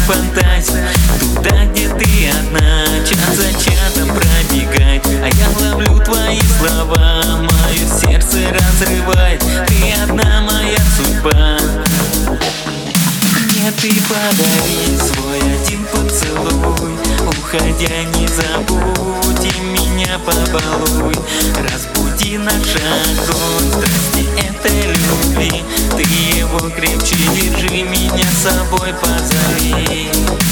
фантазий, туда, где ты одна, час за часом пробегай. А я ловлю твои слова, мое сердце разрывает. Ты одна моя судьба. Мне ты подари свой один поцелуй, уходя не забудь и меня побалуй. Разбуди наш огонь страсти этой любви, ты его крепче держи, меня с собой позови.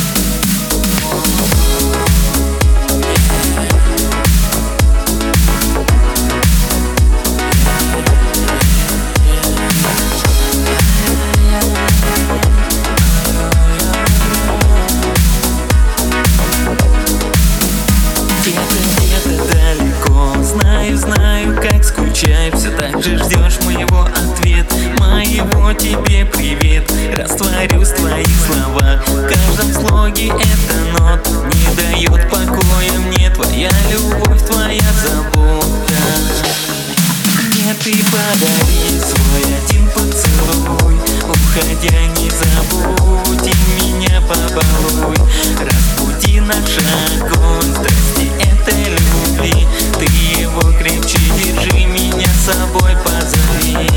Знаю, как скучаю, все так же ждешь моего ответа, моего тебе привет. Растворюсь в твоих словах, в каждом слоге эта нота не дает покоя мне твоя любовь, твоя забота. Мне ты подари свой один поцелуй, уходя не забудь и меня побалуй. Разбуди наш огонь страсти этой любви, ты его крепче держи, меня с собой позови.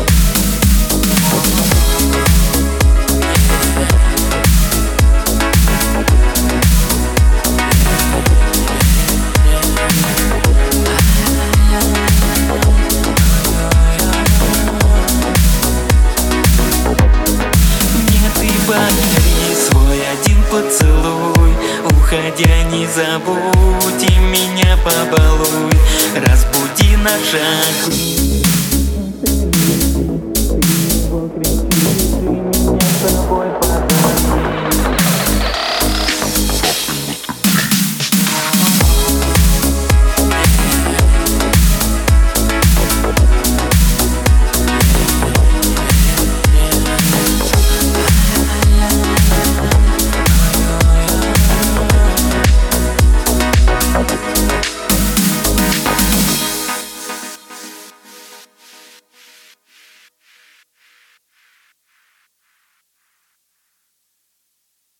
Мне ты подари свой один поцелуй, уходя не забудь и меня побалуй. Разбуди наш огонь.